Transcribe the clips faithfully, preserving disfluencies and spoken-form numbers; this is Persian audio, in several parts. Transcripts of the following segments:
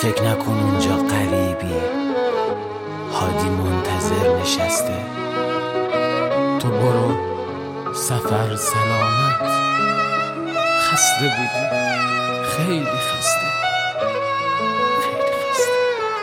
فکر نکن اونجا غریبی، هادی منتظر نشسته. تو برو سفر سلامت. خسته بودی، خیلی خسته، خیلی خسته.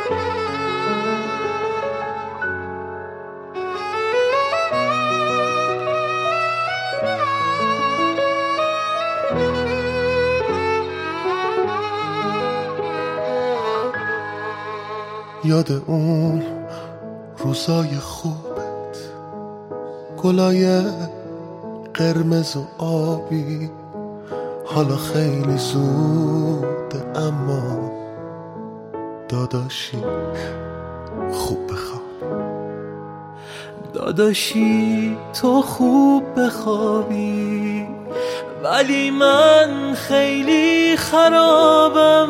یاد اون روزای خوبت، گلای قرمز و آبی، حالا خیلی زوده اما داداشی خوب بخواب. داداشی تو خوب بخوابی، ولی من خیلی خرابم.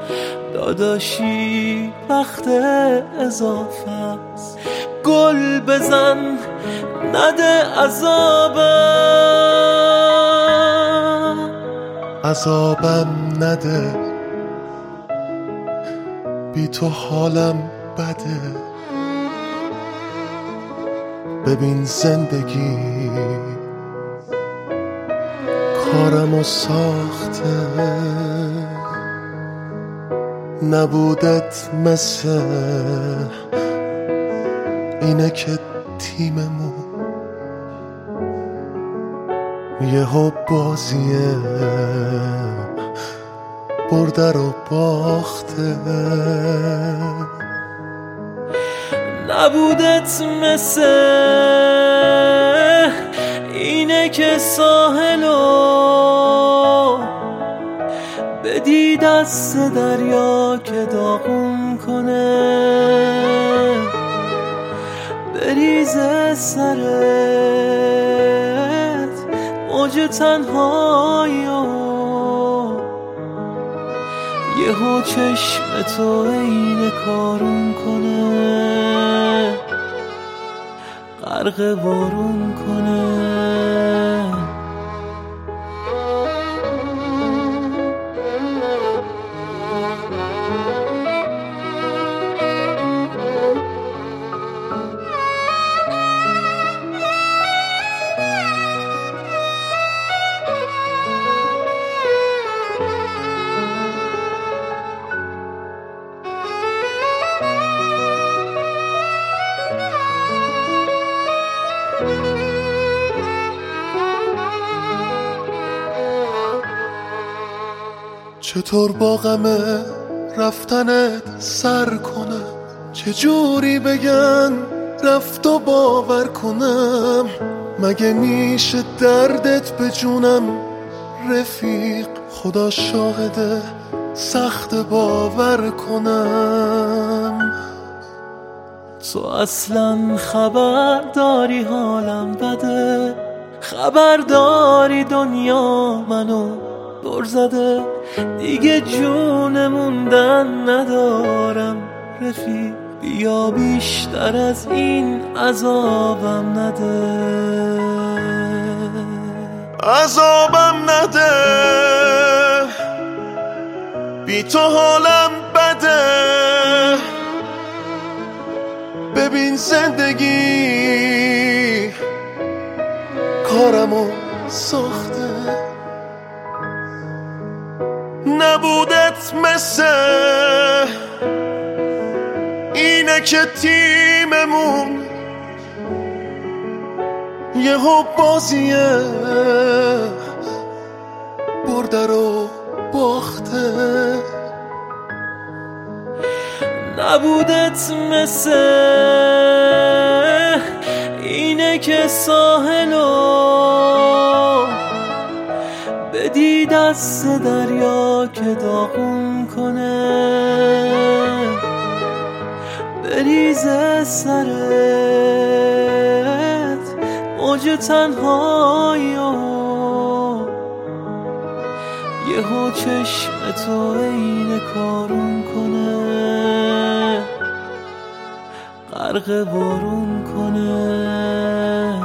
داداشی وقت اضافه است، گل بزن نده عذابم. عذابم نده، بی تو حالم بده. ببین زندگی کارمو ساخته، نبودت مثل اینه که تیممون یهو بازیه برده رو باخته. نبودت مثل اینه که ساحلو بدی دست دریا که داغون کنه، بریزه سرت موج تنهاییو، یهو چشم تو عین کارون کنه، غرق بارون کنه. چطور با غم رفتنت سر کنم، چجوری بگن رفت و باور کنم. مگه میشه دردت به جونم رفیق، خدا شاهده سخت باور کنم. تو اصلا خبر داری حالم بده، خبر داری دنیا منو دور زده، دیگه جون موندن ندارم رفیق، بیا بیشتر از این عذابم نده. عذابم نده، بی تو حالم بده. ببین زندگی کارمو ساخته، نبودت مثل اینه که تیممون یهو بازیه برده رو باخته. نبودت مثل اینه که ساحلو بدی دست دریا که داغون کنه، بریزه سرت موج تنهاییو، یهو چشم تو عین کارون کنه، غرق بارون کنه.